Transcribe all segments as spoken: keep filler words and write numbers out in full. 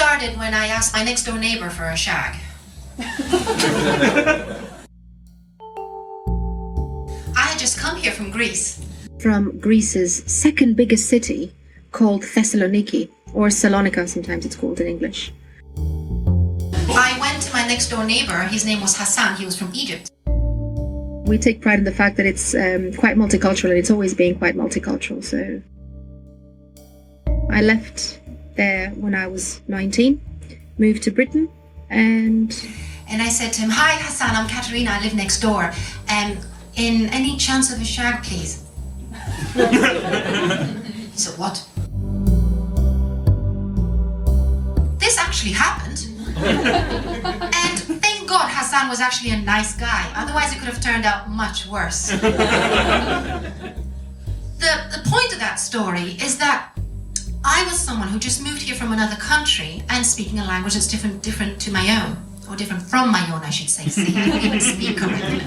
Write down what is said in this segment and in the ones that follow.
started when I asked my next door neighbor for a shag. I had just come here from Greece. From Greece's second biggest city, called Thessaloniki, or Salonika sometimes it's called in English. I went to my next door neighbor. His name was Hassan. He was from Egypt. We take pride in the fact that it's um, quite multicultural, and it's always been quite multicultural. So I left there when I was nineteen, moved to Britain, and... And I said to him, "Hi, Hassan, I'm Katerina. I live next door. Um, in any chance of a shag, please?" He said, "What?" This actually happened. And thank God Hassan was actually a nice guy. Otherwise, it could have turned out much worse. the, the point of that story is that I was someone who just moved here from another country and speaking a language that's different, different to my own. Or different from my own, I should say. See, I don't even speak correctly.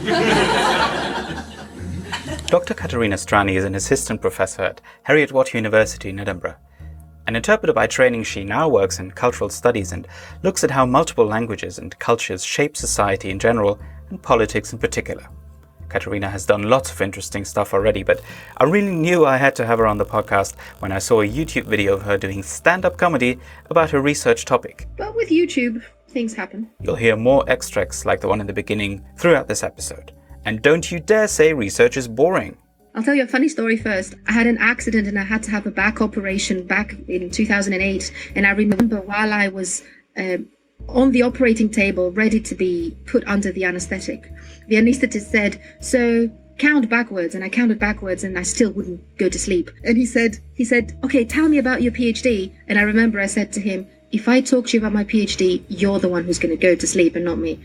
Doctor Katerina Strani is an assistant professor at Heriot-Watt University in Edinburgh. An interpreter by training, she now works in cultural studies and looks at how multiple languages and cultures shape society in general and politics in particular. Katerina has done lots of interesting stuff already, but I really knew I had to have her on the podcast when I saw a YouTube video of her doing stand-up comedy about her research topic. But with YouTube, things happen. You'll hear more extracts like the one in the beginning throughout this episode. And don't you dare say research is boring. I'll tell you a funny story first. I had an accident and I had to have a back operation back in two thousand eight. And I remember while I was uh, on the operating table, ready to be put under the anesthetic, the anesthetist said, "So count backwards." And I counted backwards and I still wouldn't go to sleep. And he said, he said, "Okay, tell me about your PhD." And I remember I said to him, "If I talk to you about my PhD, you're the one who's going to go to sleep and not me."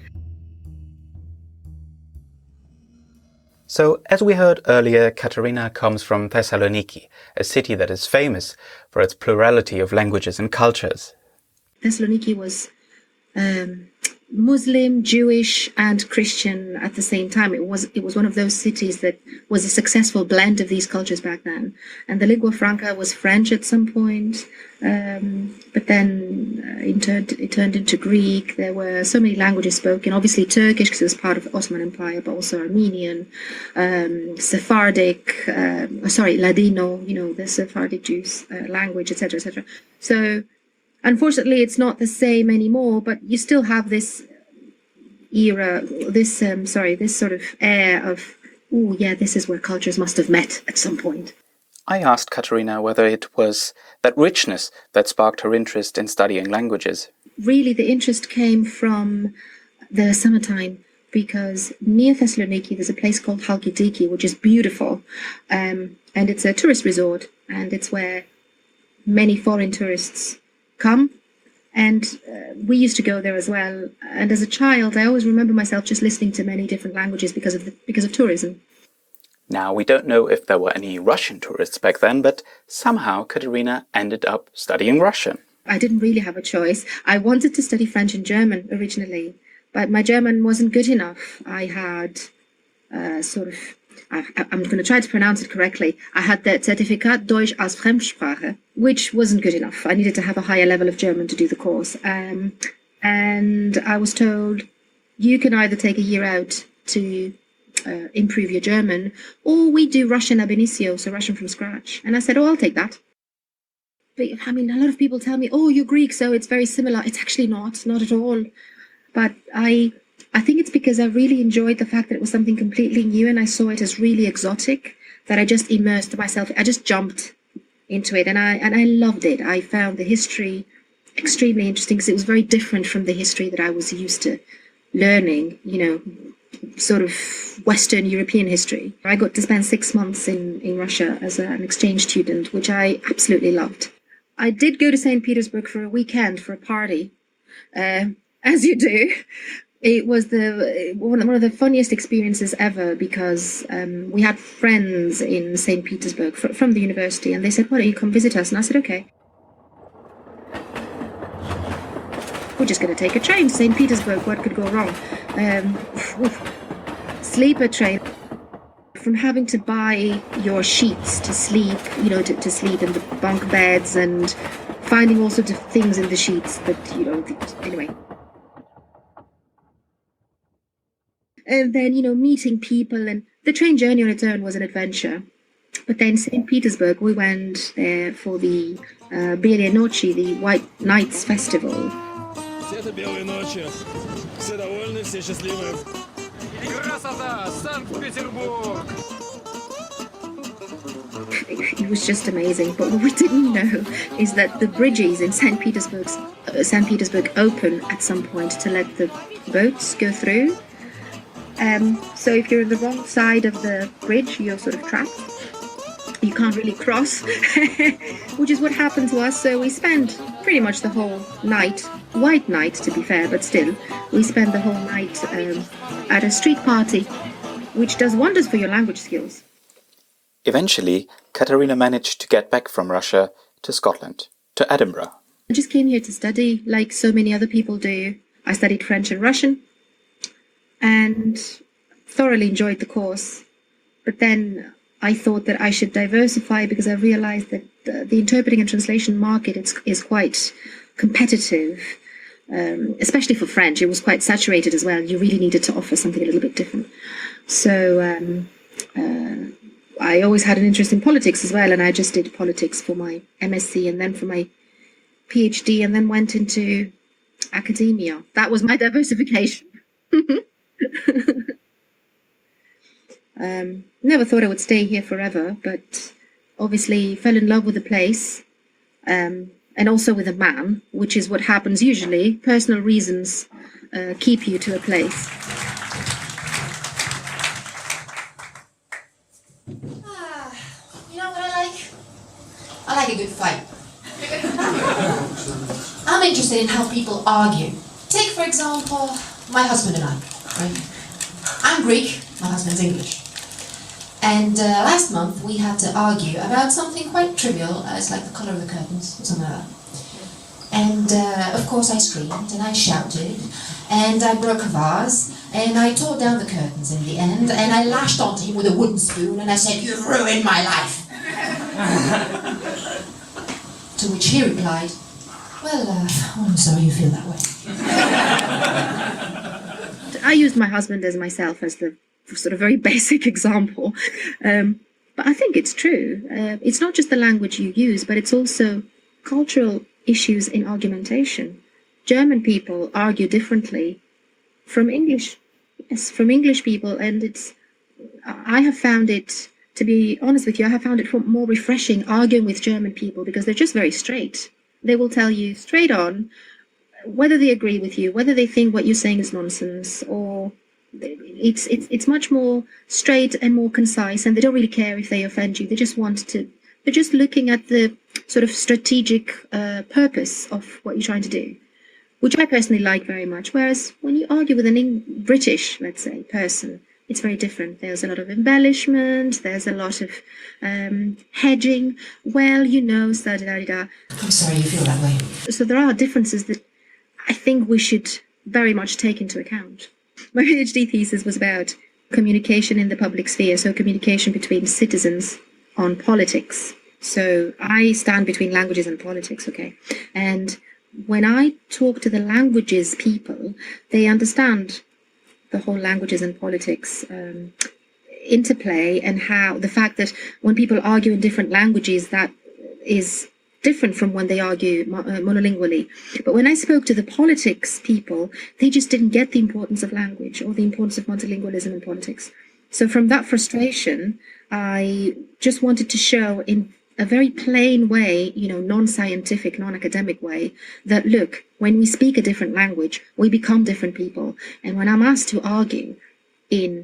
So, as we heard earlier, Katerina comes from Thessaloniki, a city that is famous for its plurality of languages and cultures. Thessaloniki was um, Muslim, Jewish, and Christian at the same time. It was it was one of those cities that was a successful blend of these cultures back then. And the lingua franca was French at some point, um, but then uh, it, turned, it turned into Greek. There were so many languages spoken. Obviously Turkish, because it was part of the Ottoman Empire, but also Armenian, um, Sephardic, um, sorry, Ladino, you know, the Sephardic Jews uh, language, et cetera, et cetera. So unfortunately, it's not the same anymore, but you still have this era, this, um, sorry, this sort of air of, oh yeah, this is where cultures must have met at some point. I asked Katerina whether it was that richness that sparked her interest in studying languages. Really, the interest came from the summertime, because near Thessaloniki, there's a place called Halkidiki, which is beautiful, um, and it's a tourist resort, and it's where many foreign tourists come, and uh, we used to go there as well. And as a child, I always remember myself just listening to many different languages because of the, because of tourism. Now, we don't know if there were any Russian tourists back then, but somehow Katerina ended up studying Russian. I didn't really have a choice. I wanted to study French and German originally, but my German wasn't good enough. I had uh, sort of, I, I'm going to try to pronounce it correctly. I had the Zertifikat Deutsch als Fremdsprache, which wasn't good enough. I needed to have a higher level of German to do the course. Um, and I was told, you can either take a year out to uh, improve your German, or we do Russian ab initio, so Russian from scratch. And I said, oh, I'll take that. But I mean, a lot of people tell me, oh, you're Greek, so it's very similar. It's actually not, not at all. But I... I think it's because I really enjoyed the fact that it was something completely new, and I saw it as really exotic, that I just immersed myself. I just jumped into it, and I and I loved it. I found the history extremely interesting because it was very different from the history that I was used to learning, you know, sort of Western European history. I got to spend six months in, in Russia as a, an exchange student, which I absolutely loved. I did go to Saint Petersburg for a weekend for a party, uh, as you do. It was the one of the funniest experiences ever, because um, we had friends in Saint Petersburg fr- from the university, and they said, why don't you come visit us? And I said, okay. We're just going to take a train to Saint Petersburg. What could go wrong? Um, sleeper train. From having to buy your sheets to sleep, you know, to, to sleep in the bunk beds, and finding all sorts of things in the sheets, but you know, anyway. And then, you know, meeting people, and the train journey on its own was an adventure. But then Saint Petersburg, we went there for the uh, Белые ночи, the White Nights Festival. Это белые ночи. Все довольны, все счастливы. Красота! Санкт-Петербург! It was just amazing. But what we didn't know is that the bridges in Saint Petersburg, uh, Saint Petersburg open at some point to let the boats go through. Um, so if you're on the wrong side of the bridge, you're sort of trapped. You can't really cross, which is what happened to us. So we spent pretty much the whole night, white night to be fair, but still, we spent the whole night um, at a street party, which does wonders for your language skills. Eventually, Katerina managed to get back from Russia to Scotland, to Edinburgh. I just came here to study, like so many other people do. I studied French and Russian, and thoroughly enjoyed the course. But then I thought that I should diversify because I realized that the, the interpreting and translation market is, is quite competitive, um, especially for French. It was quite saturated as well. You really needed to offer something a little bit different. So um, uh, I always had an interest in politics as well, and I just did politics for my M S c and then for my PhD, and then went into academia. That was my diversification. Um, never thought I would stay here forever, but obviously fell in love with the place, um, and also with a man, which is what happens usually. Personal reasons uh, keep you to a place. Ah, you know what I like? I like a good fight. I'm interested in how people argue. Take, for example, my husband and I. Right? I'm Greek, my husband's English. And uh, last month we had to argue about something quite trivial, as like the colour of the curtains, or something like that. And uh, of course I screamed, and I shouted, and I broke a vase, and I tore down the curtains in the end, and I lashed onto him with a wooden spoon, and I said, "You've ruined my life." To which he replied, "Well, uh, I'm sorry you feel that way." I used my husband as myself as the sort of very basic example, um, but I think it's true. Uh, it's not just the language you use, but it's also cultural issues in argumentation. German people argue differently from English, yes, from English people, and it's. I have found it, to be honest with you, I have found it more refreshing arguing with German people because they're just very straight. They will tell you straight on whether they agree with you, whether they think what you're saying is nonsense, or it's it's it's much more straight and more concise, and they don't really care if they offend you. They just want to. They're just looking at the sort of strategic uh, purpose of what you're trying to do, which I personally like very much. Whereas when you argue with an Eng- British, let's say, person, it's very different. There's a lot of embellishment. There's a lot of um, hedging. Well, you know, da da da. I'm sorry you feel that way. So there are differences that I think we should very much take into account. My PhD thesis was about communication in the public sphere, so communication between citizens on politics. So I stand between languages and politics, okay? And when I talk to the languages people, they understand the whole languages and politics um, interplay, and how the fact that when people argue in different languages, that is different from when they argue mo- uh, monolingually. But when I spoke to the politics people, they just didn't get the importance of language or the importance of multilingualism in politics. So from that frustration, I just wanted to show in a very plain way, you know, non-scientific, non-academic way, that look, when we speak a different language, we become different people. And when I'm asked to argue in,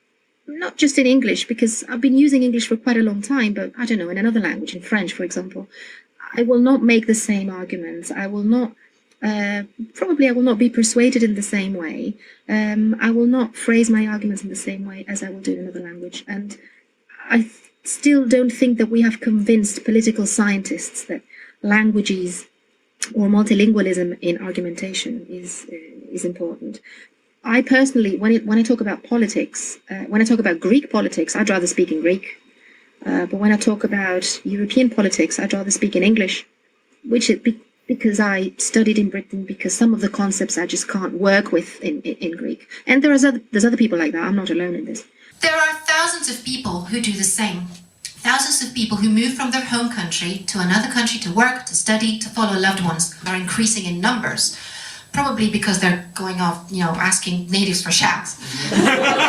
not just in English, because I've been using English for quite a long time, but I don't know, in another language, in French, for example, I will not make the same arguments. I will not, uh, probably I will not be persuaded in the same way. Um, I will not phrase my arguments in the same way as I will do in another language. And I th- still don't think that we have convinced political scientists that languages or multilingualism in argumentation is uh, is important. I personally, when it, when I talk about politics, uh, when I talk about Greek politics, I'd rather speak in Greek. Uh, but when I talk about European politics, I'd rather speak in English, which it be, because I studied in Britain, because some of the concepts I just can't work with in, in, in Greek. And there is other, there's other people like that. I'm not alone in this. There are thousands of people who do the same. Thousands of people who move from their home country to another country to work, to study, to follow loved ones are increasing in numbers. Probably because they're going off, you know, asking natives for showers. um,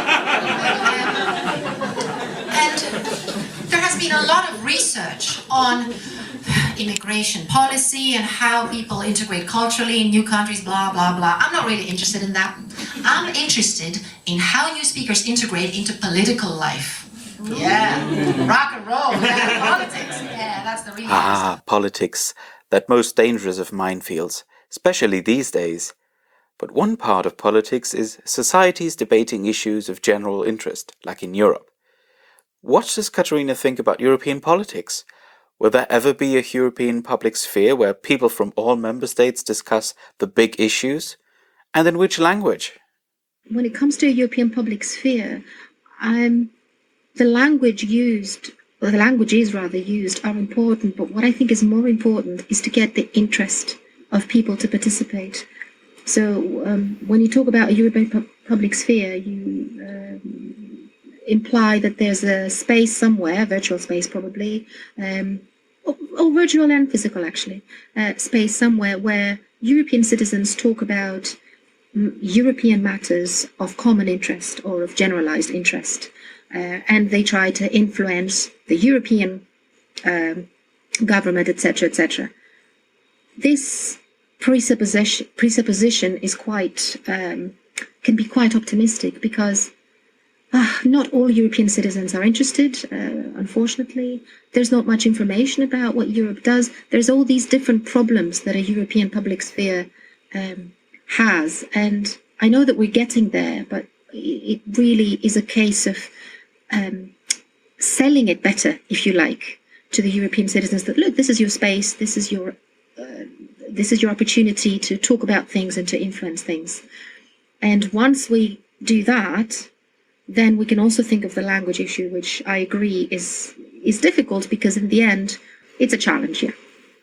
and there has been a lot of research on immigration policy and how people integrate culturally in new countries, blah, blah, blah. I'm not really interested in that. I'm interested in how new speakers integrate into political life. Yeah, rock and roll, yeah, politics. Yeah, that's the real Ah, politics, that most dangerous of minefields, especially these days. But one part of politics is societies debating issues of general interest, like in Europe. What does Katerina think about European politics? Will there ever be a European public sphere where people from all member states discuss the big issues? And in which language? When it comes to a European public sphere, um, the language used, or the languages rather used, are important. But what I think is more important is to get the interest of people to participate. So um, when you talk about a European pu- public sphere, you um, imply that there's a space somewhere, virtual space probably, um, or, or virtual and physical actually, uh, space somewhere where European citizens talk about um, European matters of common interest or of generalized interest. Uh, and they try to influence the European um, government, et cetera, et cetera. This presupposition, presupposition is quite um, can be quite optimistic because uh, not all European citizens are interested. Uh, unfortunately, there's not much information about what Europe does. There's all these different problems that a European public sphere um, has, and I know that we're getting there, but it really is a case of Um, selling it better, if you like, to the European citizens that, look, this is your space, this is your uh, this is your opportunity to talk about things and to influence things. And once we do that, then we can also think of the language issue, which I agree is is difficult because in the end, it's a challenge, yeah.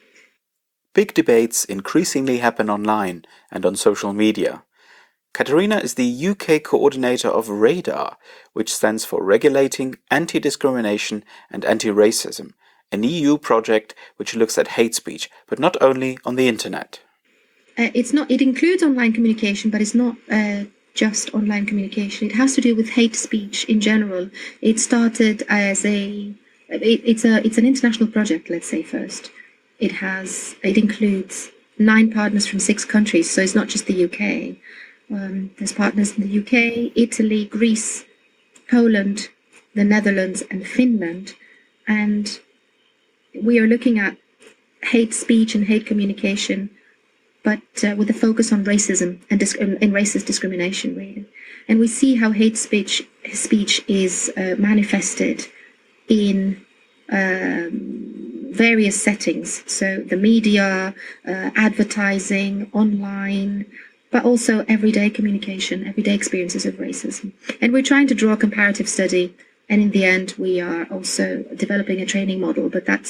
Big debates increasingly happen online and on social media. Katerina is the U K coordinator of RADAR, which stands for Regulating Anti-Discrimination and Anti-Racism, an E U project which looks at hate speech, but not only on the internet. Uh, it's not. It includes online communication, but it's not uh, just online communication. It has to do with hate speech in general. It started as a. It, it's a. It's an international project. Let's say first. It has. It includes nine partners from six countries, so it's not just the U K. Um, there's partners in the U K, Italy, Greece, Poland, the Netherlands, and Finland. And we are looking at hate speech and hate communication, but uh, with a focus on racism and, disc- and racist discrimination, really. And we see how hate speech speech is uh, manifested in um, various settings. So the media, uh, advertising, online, but also everyday communication, everyday experiences of racism. And we're trying to draw a comparative study. And in the end, we are also developing a training model, but that's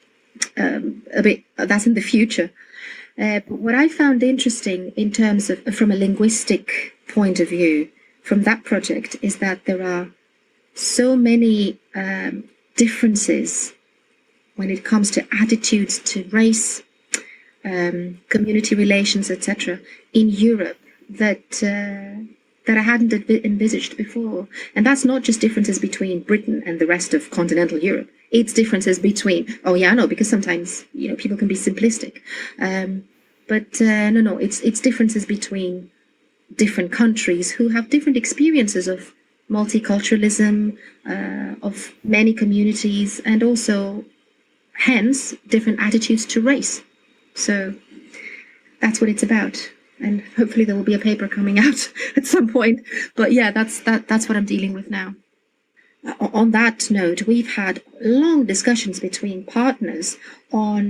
um, a bit, that's in the future. Uh, but what I found interesting in terms of, from a linguistic point of view, from that project, is that there are so many um, differences when it comes to attitudes to race, Um, community relations, et cetera, in Europe that uh, that I hadn't envisaged before. And that's not just differences between Britain and the rest of continental Europe. It's differences between, oh yeah, no, because sometimes, you know, people can be simplistic. Um, but uh, no, no, it's it's differences between different countries who have different experiences of multiculturalism, uh, of many communities, and also, hence, different attitudes to race. So that's what it's about, and hopefully there will be a paper coming out at some point. But yeah, that's that. That's what I'm dealing with now. Uh, on that note, we've had long discussions between partners on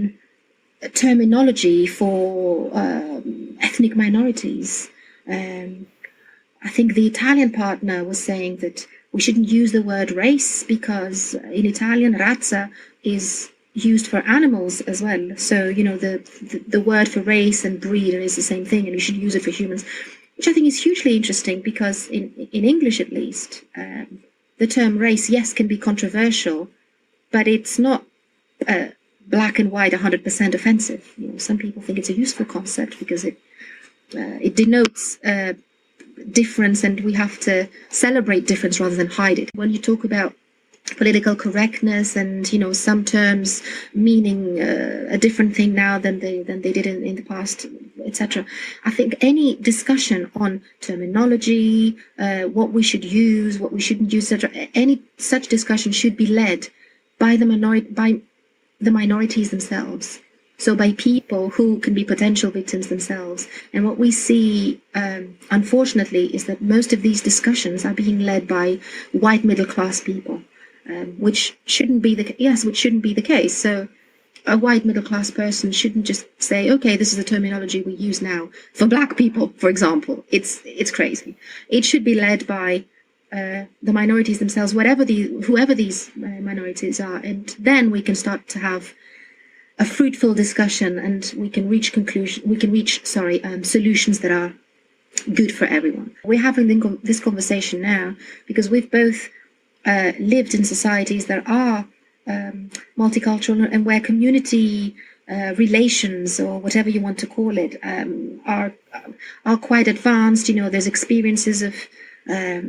terminology for um, ethnic minorities. Um, I think the Italian partner was saying that we shouldn't use the word race because in Italian razza is used for animals as well. So, you know, the, the, the word for race and breed is the same thing, and you should use it for humans, which I think is hugely interesting because in, in English, at least, um, the term race, yes, can be controversial, but it's not uh, black and white one hundred percent offensive. You know, some people think it's a useful concept because it, uh, it denotes uh, difference, and we have to celebrate difference rather than hide it. When you talk about political correctness and, you know, some terms meaning uh, a different thing now than they than they did in, in the past, et cetera. I think any discussion on terminology, uh, what we should use, what we shouldn't use, et cetera, any such discussion should be led by the minority, by the minorities themselves. So by people who can be potential victims themselves. And what we see, um, unfortunately, is that most of these discussions are being led by white middle class people. Um, which shouldn't be the yes, which shouldn't be the case. So, a white middle class person shouldn't just say, "Okay, this is the terminology we use now for black people," for example. It's it's crazy. It should be led by uh, the minorities themselves, whatever the whoever these uh, minorities are, and then we can start to have a fruitful discussion, and we can reach conclusion. We can reach sorry um, solutions that are good for everyone. We're having this conversation now because we've both Uh, lived in societies that are um, multicultural and where community uh, relations, or whatever you want to call it, um, are are quite advanced. You know, there's experiences of um,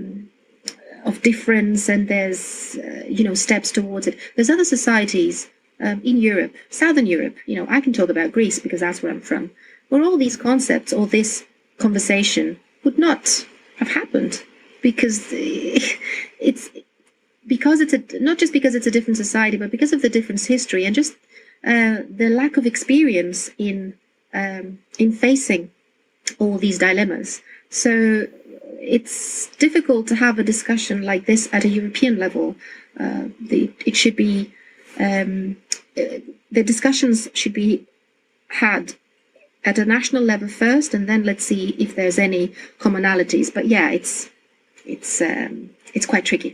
of difference, and there's uh, you know steps towards it. There's other societies um, in Europe, Southern Europe. You know, I can talk about Greece because that's where I'm from, where all these concepts or this conversation would not have happened because it's. Because it's a, not just because it's a different society, but because of the different history and just uh, the lack of experience in um, in facing all these dilemmas. So it's difficult to have a discussion like this at a European level. Uh, the, it should be um, the discussions should be had at a national level first, and then let's see if there's any commonalities. But yeah, it's it's. Um, It's quite tricky.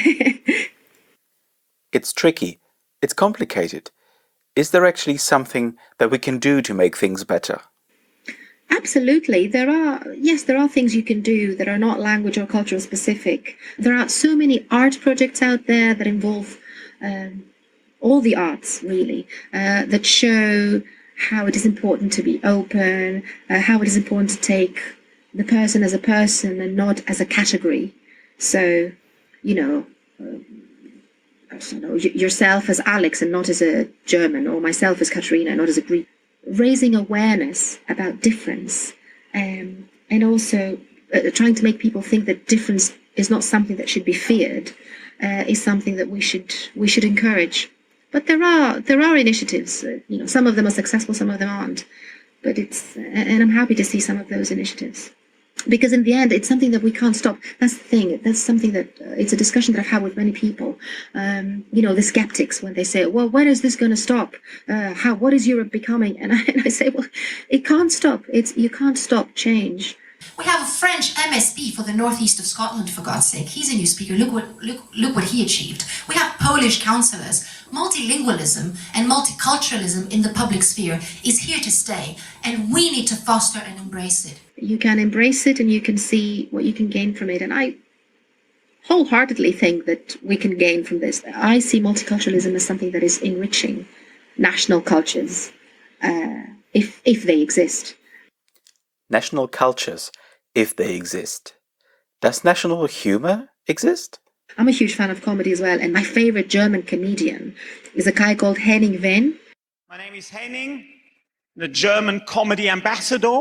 It's tricky. It's complicated. Is there actually something that we can do to make things better? Absolutely. There are, yes, there are things you can do that are not language or cultural specific. There are so many art projects out there that involve um, all the arts, really, uh, that show how it is important to be open, uh, how it is important to take the person as a person and not as a category. So, you know, uh, I don't know, y- yourself as Alex and not as a German, or myself as Katerina, not as a Greek. Raising awareness about difference, um, and also uh, trying to make people think that difference is not something that should be feared, uh, is something that we should we should encourage. But there are there are initiatives. Uh, you know, some of them are successful, some of them aren't. But it's and I'm happy to see some of those initiatives. Because in the end, it's something that we can't stop. That's the thing. That's something that uh, it's a discussion that I've had with many people. Um, you know, the skeptics, when they say, well, when is this going to stop? Uh, how, what is Europe becoming? And I, and I say, well, it can't stop. It's, you can't stop change. We have a French M S P for the northeast of Scotland, for God's sake. He's a new speaker. Look what look look what he achieved. We have Polish councillors. Multilingualism and multiculturalism in the public sphere is here to stay, and we need to foster and embrace it. You can embrace it, and you can see what you can gain from it. And I wholeheartedly think that we can gain from this. I see multiculturalism as something that is enriching national cultures, uh, if if they exist. National cultures, if they exist. Does national humour exist? I'm a huge fan of comedy as well, and my favorite German comedian is a guy called Henning Wenn. My name is Henning, the German comedy ambassador.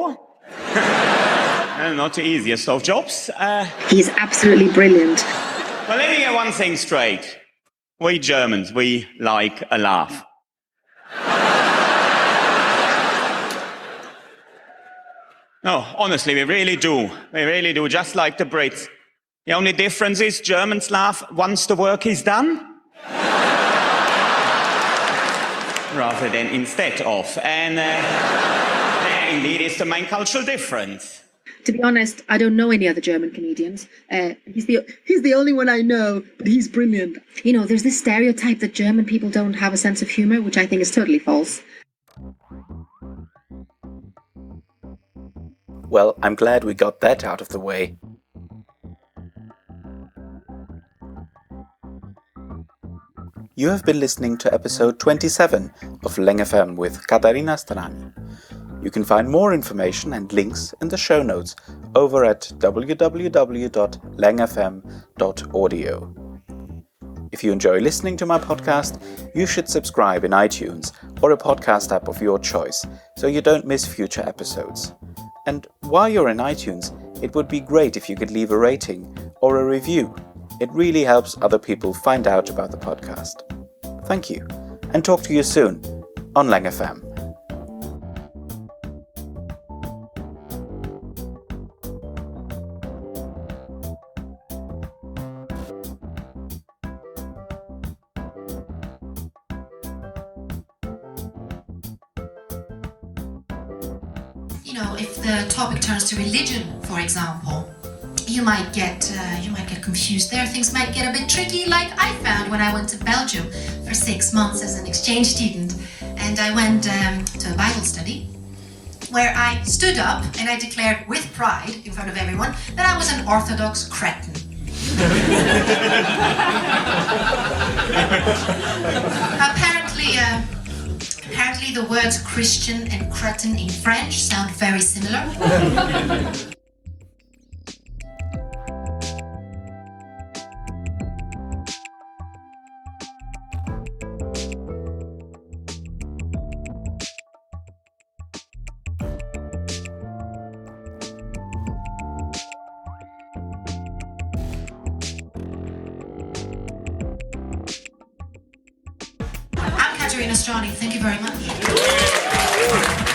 Not the easiest of jobs. Uh, He's absolutely brilliant. Well, let me get one thing straight. We Germans, we like a laugh. No, honestly, we really do. We really do, just like the Brits. The only difference is Germans laugh once the work is done, rather than instead of. And uh, that indeed is the main cultural difference. To be honest, I don't know any other German comedians. Uh, he's the he's the only one I know, but he's brilliant. You know, there's this stereotype that German people don't have a sense of humour, which I think is totally false. Well, I'm glad we got that out of the way. You have been listening to episode twenty-seven of Leng F M with Katarina Strani. You can find more information and links in the show notes over at w w w dot leng f m dot audio. If you enjoy listening to my podcast, you should subscribe in iTunes or a podcast app of your choice so you don't miss future episodes. And while you're in iTunes, it would be great if you could leave a rating or a review. It really helps other people find out about the podcast. Thank you, and talk to you soon on Leng F M. You know, if the topic turns to religion, for example, you might get uh, you might get confused there. Things might get a bit tricky, like I found when I went to Belgium for six months as an exchange student, and I went um, to a Bible study where I stood up and I declared with pride in front of everyone that I was an Orthodox cretin. apparently, uh, apparently the words Christian and cretin in French sound very similar. I'm Katarina Strani. Thank you very much.